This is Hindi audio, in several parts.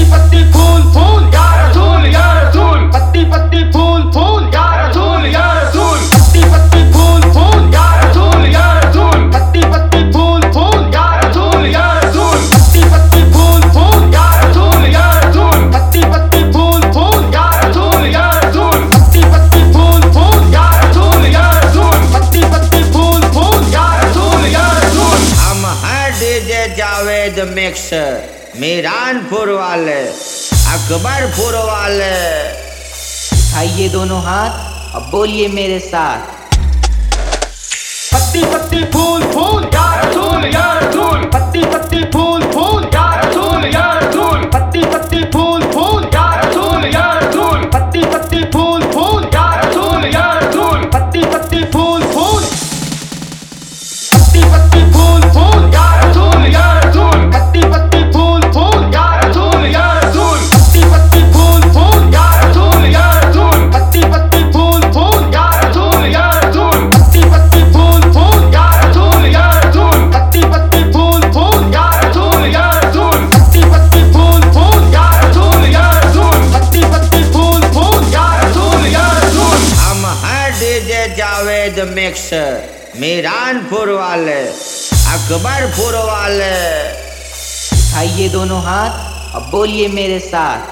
पत्ती फूल फूल या रसूल या रसूल। पत्ती पत्ती फूल फूल या रसूल या रसूल। पत्ती पत्ती फूल फूल या रसूल या रसूल। पत्ती पत्ती फूल फूल या रसूल या रसूल। पत्ती पत्ती फूल फूल या रसूल या रसूल। पत्ती पत्ती फूल फूल या रसूल या रसूल। पत्ती पत्ती फूल फूल या रसूल या रसूल। पत्ती पत्ती फूल फूल या रसूल या रसूल। हम हैं डीजे जावेद मिक्स, मीरानपुर वाले, अकबरपुर वाले। उठाइए दोनों हाथ अब बोलिए मेरे साथ। पत्ती पत्ती फूल फूल या रसूल या रसूल। पत्ती पत्ती फूल फूल या रसूल या रसूल। पत्ती पत्ती फूल फूल या रसूल या रसूल। पत्ती पत्ती फूल फूल या रसूल या रसूल। पत्ती पत्ती फूल फूल। पत्ती पत्ती फूल फूल या रसूल या रसूल। पत्ती पत्ती फूल फूल या रसूल या रसूल। पत्ती पत्ती फूल फूल या रसूल या रसूल। पत्ती पत्ती फूल फूल या रसूल या रसूल। पत्ती पत्ती फूल फूल या रसूल या रसूल। पत्ती पत्ती फूल फूल या रसूल या रसूल। पत्ती पत्ती फूल फूल या रसूल या रसूल। पत्ती पत्ती फूल फूल या रसूल या रसूल। हम हैं डीजे जावेद मिक्स, मीरानपुर वाले, अकबरपुर वाले। उठाइए दोनों हाथ अब बोलिए मेरे साथ।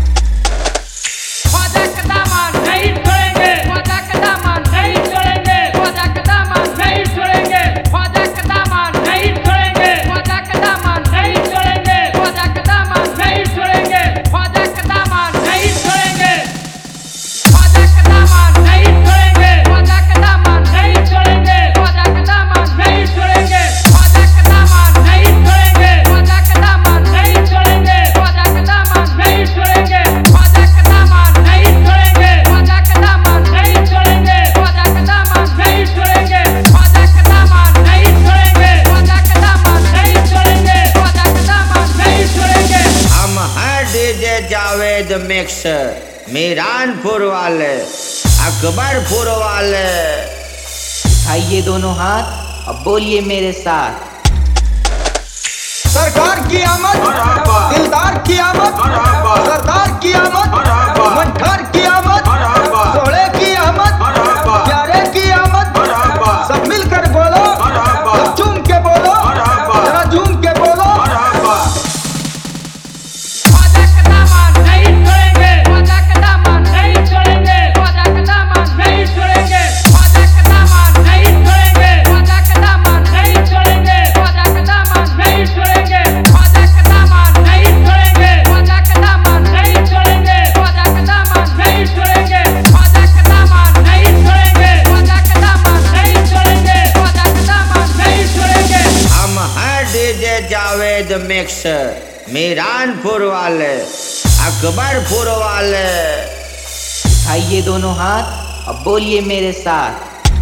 ख्वाजा का दामन नहीं छोड़ेंगे, ख्वाजा का दामन नहीं छोड़ेंगे, ख्वाजा का दामन नहीं छोड़ेंगे, ख्वाजा का दामन नहीं छोड़ेंगे, ख्वाजा का दामन नहीं छोड़ेंगे, ख्वाजा का दामन नहीं छोड़ेंगे, ख्वाजा का दामन नहीं छोड़ेंगे, ख्वाजा का दामन नहीं छोड़ेंगे, ख्वाजा का दामन नहीं छोड़ेंगे, ख्वाजा का दामन नहीं छोड़ेंगे, ख्वाजा का दामन नहीं छोड़ेंगे, ख्वाजा का दामन नहीं छोड़ेंगे, ख्वाजा का दामन नहीं छोड़ेंगे, ख्वाजा का दामन नहीं छोड़ेंगे, ख्वाजा का दामन नहीं छोड़ेंगे, ख्वाजा का दामन नहीं छोड़ेंगे, ख्वाजा का दामन नहीं छोड़ेंगे, ख्वाजा का दामन नहीं छोड़ेंगे, ख्वाजा का दामन नहीं छोड़ेंगे। हम हैं डीजे जावेद मिक्स, मीरानपुर वाले, अकबरपुर वाले। उठाइए दोनों हाथ अब बोलिए मेरे साथ। सरकार की आमद, दिलदार की आमद, सरदार की आमद, मंठार की आमद, सोहरे की आमद, प्यारे की आमद। सब मिलकर बोलो, सब झूम के बोलो, जरा झूम के बोलो। ख्वाजा का दामन नहीं छोड़ेंगे, ख्वाजा का दामन नहीं छोड़ेंगे, ख्वाजा का दामन नहीं छोड़ेंगे, ख्वाजा का दामन नहीं छोड़ेंगे, ख्वाजा का दामन नहीं छोड़ेंगे, ख्वाजा का दामन नहीं छोड़ेंगे, ख्वाजा का दामन नहीं छोड़ेंगे, ख्वाजा का दामन नहीं छोड़ेंगे, ख्वाजा का दामन नहीं छोड़ेंगे, ख्वाजा का दामन नहीं छोड़ेंगे, ख्वाजा का दामन नहीं छोड़ेंगे, ख्वाजा का दामन नहीं छोड़ेंगे। हम हैं डीजे जावेद मिक्स, मीरानपुर वाले, अकबरपुर वाले। उठाइए दोनों हाथ अब बोलिए मेरे साथ।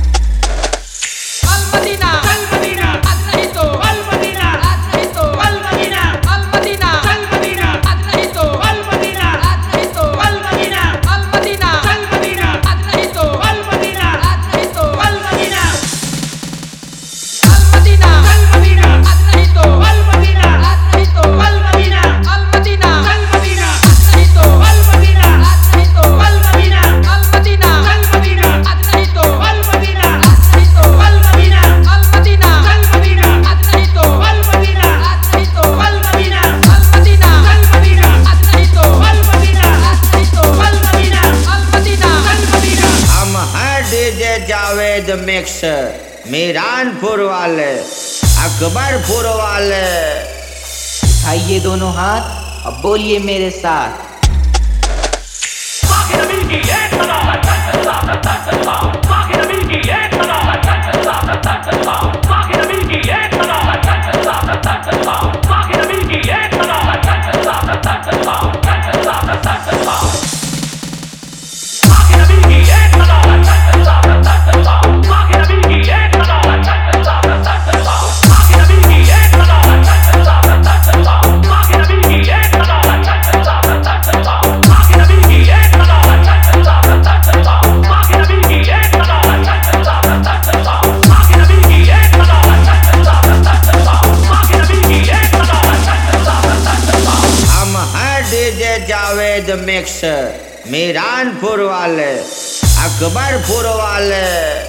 अल मदीना अल मदीना आज नहीं तो अल मदीना आज नहीं तो Al Medina Al Medina Al Medina आज नहीं तो अल मदीना आज नहीं तो Al Medina Al Medina Al Medina आज नहीं तो अल मदीना आज नहीं तो Al Medina Al Medina Al Medina आज नहीं तो अल मदीना आज नहीं तो Al Medina Al Medina Al Medina आज नहीं तो अल मदीना आज नहीं तो Al Medina Al Medina Al Medina आज नहीं तो अल मदीना आज नहीं तो Al Medina Al Medina Al Medina आज नहीं तो अल मदीना आज नहीं तो Al Medina Al Medina Al Medina आज नहीं तो अल मदीना आज नहीं तो Al Medina Al Medina Al Medina. हम हैं डीजे जावेद मिक्स, मीरानपुर वाले, अकबरपुर वाले। उठाइए दोनों हाथ अब बोलिए मेरे साथ। Yeah. जावेद मिक्स, मीरानपुर वाले, अकबरपुर वाले।